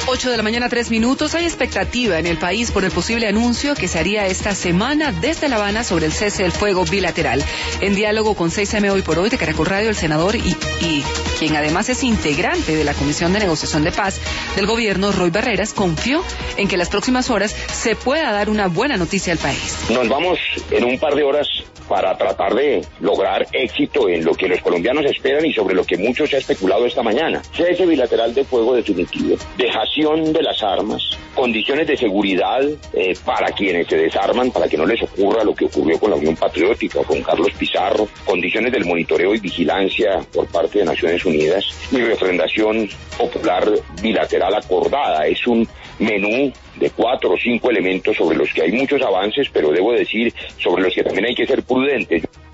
8 de la mañana, 3 minutos. Hay expectativa en el país por el posible anuncio que se haría esta semana desde La Habana sobre el cese del fuego bilateral. En diálogo con 6am Hoy por Hoy de Caracol Radio, el senador y quien además es integrante de la Comisión de Negociación de Paz del gobierno, Roy Barreras, confió en que en las próximas horas se pueda dar una buena noticia al país. Nos vamos en un par de horas para tratar de lograr éxito en lo que los colombianos esperan y sobre lo que mucho se ha especulado esta mañana. Cese bilateral de fuego definitivo, dejación de las armas, condiciones de seguridad para quienes se desarman, para que no les ocurra lo que ocurrió con la Unión Patriótica o con Carlos Pizarro, condiciones del monitoreo y vigilancia por parte de Naciones Unidas y refrendación popular bilateral acordada. Es un menú de 4 o 5 elementos sobre los que hay muchos avances, pero debo decir sobre los que también hay que ser prudentes.